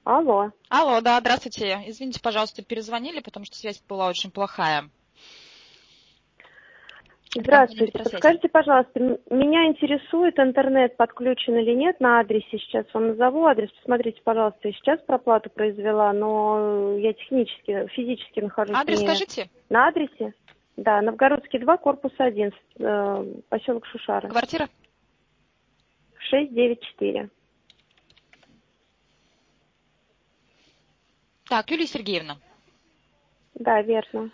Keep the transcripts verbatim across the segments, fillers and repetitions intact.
Алло. Алло, да, здравствуйте. Извините, пожалуйста, перезвонили, потому что связь была очень плохая. Здравствуйте. Подскажите, пожалуйста, меня интересует, интернет подключен или нет на адресе. Сейчас вам назову адрес. Посмотрите, пожалуйста, я сейчас проплату произвела, но я технически, физически нахожусь Адрес не скажите? на адресе. Да, Новгородский два, корпус один, э, поселок Шушары. Квартира? шесть девять четыре. Так, Юлия Сергеевна. Да, верно.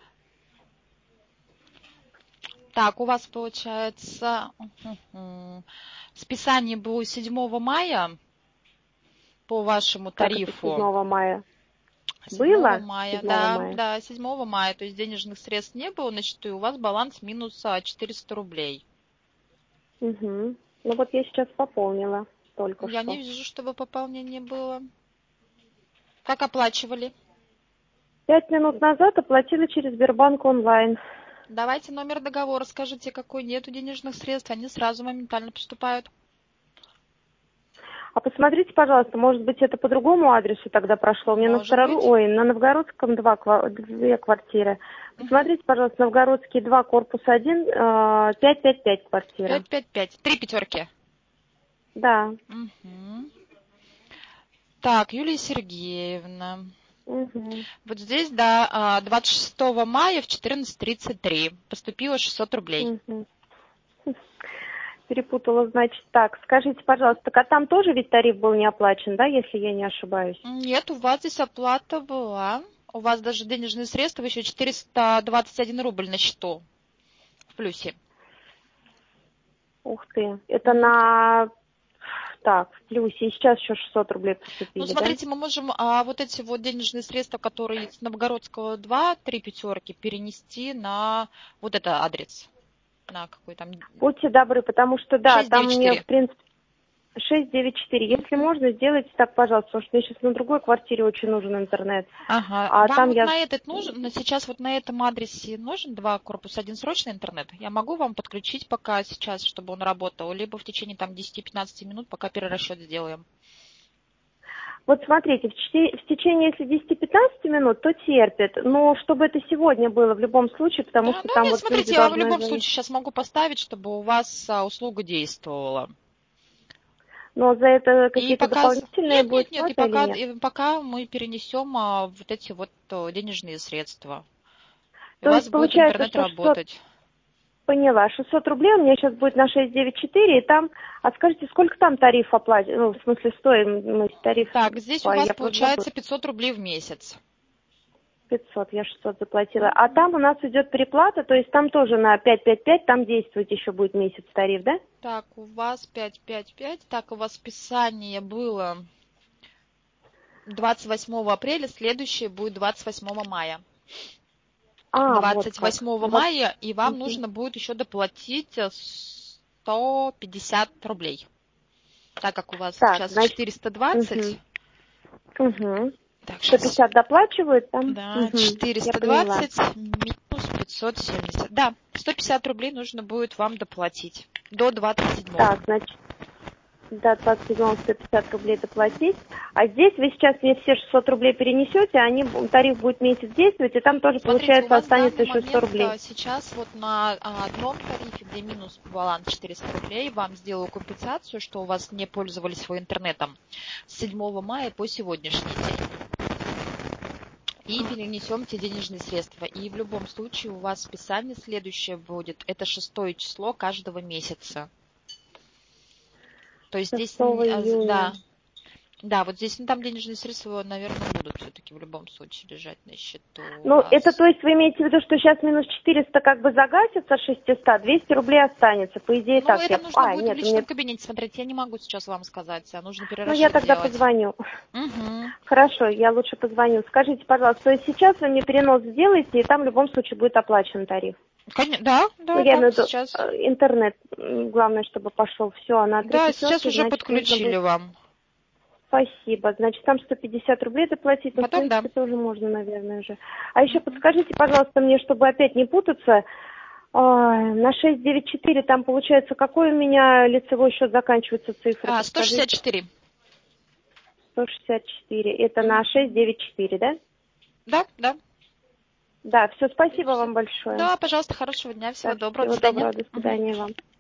Так, у вас получается списание было седьмого мая по вашему тарифу. Как это седьмого мая? седьмого Было? мая, седьмого да, мая. да, седьмого мая, то есть денежных средств не было, значит, и у вас баланс минус четыреста рублей. Угу. Ну вот я сейчас пополнила только Я что. не вижу, чтобы пополнение было. Как оплачивали? Пять минут назад оплатила через Сбербанк онлайн. Давайте номер договора, скажите, какой нету денежных средств, они сразу моментально поступают. А посмотрите, пожалуйста, может быть, это по другому адресу тогда прошло. У меня на второй, ой, на Новгородском два, две квартиры. Посмотрите, пожалуйста, Новгородский два, корпус один, пять пять пять квартира. пять пять пять. Три пятерки. Да. Угу. Так, Юлия Сергеевна. Угу. Вот здесь, да, двадцать шестого мая в четырнадцать тридцать три поступило шестьсот рублей. Угу. Перепутала, значит, так. Скажите, пожалуйста, так а там тоже ведь тариф был не оплачен, да, если я не ошибаюсь? Нет, у вас здесь оплата была. У вас даже денежные средства еще четыреста двадцать один рубль на счету. В плюсе. Ух ты. Это mm-hmm. на... Так, в плюсе. И сейчас еще шестьсот рублей поступили, Ну, смотрите, да? мы можем а, вот эти вот денежные средства, которые с Новгородского два, три пятерки, перенести на вот этот адрес. На какой там... Будьте добры, потому что, да, шесть девять там четыре. мне, в принципе, шесть девять четыре. Если mm-hmm. можно, сделайте так, пожалуйста, потому что мне сейчас на другой квартире очень нужен интернет. Ага. А Вам там вот я... на этот нужен, сейчас вот на этом адресе нужен два корпус один срочный интернет? Я могу вам подключить пока сейчас, чтобы он работал, либо в течение там десяти-пятнадцати минут, пока перерасчет сделаем. Вот смотрите, в, в течение, если десяти-пятнадцати минут, то терпит. Но чтобы это сегодня было в любом случае, потому Да, что ну там нет, вот смотрите, люди я в должны... любом случае сейчас могу поставить, чтобы у вас а, услуга действовала. Но за это И какие-то пока... дополнительные Нет, будут нет, нет, и платы пока, или нет? и пока мы перенесем а, вот эти вот а, денежные средства. И То у вас есть будет получается, интернет что шестьсот... работать. Поняла. шестьсот рублей у меня сейчас будет на шесть девять четыре, и там, а скажите, сколько там тариф оплачен, ну, в смысле, стоимость тариф? Так, здесь у вас получается пятьсот рублей в месяц. пятьсот, я шестьсот заплатила. А там у нас идет переплата, то есть там тоже на пять пять пять, там действовать еще будет месяц тариф, да? Так, у вас пять пять пять, так, у вас списание было двадцать восьмого апреля, следующее будет двадцать восьмого мая. А, двадцать восьмого вот мая, и вам угу. нужно будет еще доплатить сто пятьдесят рублей. Так как у вас так, сейчас значит, четыреста двадцать. Угу. Угу. Так, сто пятьдесят доплачивают там? Да, угу. четыреста двадцать минус пятьсот семьдесят. Да, сто пятьдесят рублей нужно будет вам доплатить до двадцать седьмого. Так, значит, до двадцать седьмого сто пятьдесят рублей доплатить. А здесь вы сейчас мне все шестьсот рублей перенесете, они, тариф будет месяц действовать, и там тоже, Смотрите, получается, у вас останется в данный еще сто рублей. момент сейчас вот на одном тарифе, где минус баланс четыреста рублей, вам сделаю компенсацию, что у вас не пользовались своим интернетом с седьмого мая по сегодняшний день. И перенесем те денежные средства. И в любом случае у вас списание следующее будет. Это шестое число каждого месяца. То есть здесь, да, да, вот здесь, ну, там денежные средства, наверное, будут все-таки в любом случае лежать на счету. Ну, это то есть вы имеете в виду, что сейчас минус четыреста как бы загасится шестьсот, двести рублей останется, по идее ну, так. это Я... нужно а, будет нет, в личном мне... кабинете смотреть. Я не могу сейчас вам сказать, а нужно перерасчет Ну, я тогда делать. позвоню. Угу. Хорошо, я лучше позвоню. Скажите, пожалуйста, то есть сейчас вы мне перенос сделаете, и там в любом случае будет оплачен тариф? Конечно, да, да, Ну, я да, имею в виду, сейчас. интернет, главное, чтобы пошел. Все, на три Да, пятерки, сейчас уже значит, подключили будет... вам. Спасибо. Значит, там сто пятьдесят рублей доплатить, но, Потом, в принципе, да. тоже можно, наверное, уже. А еще подскажите, пожалуйста, мне, чтобы опять не путаться, на шесть девять четыре там, получается, какой у меня лицевой счет заканчивается цифра? А, сто шестьдесят четыре. сто шестьдесят четыре. Это на шесть девять четыре, да? Да, да. Да, все, спасибо вам большое. Да, пожалуйста, хорошего дня, всего Да, доброго, всего до свидания. доброго, до свидания вам.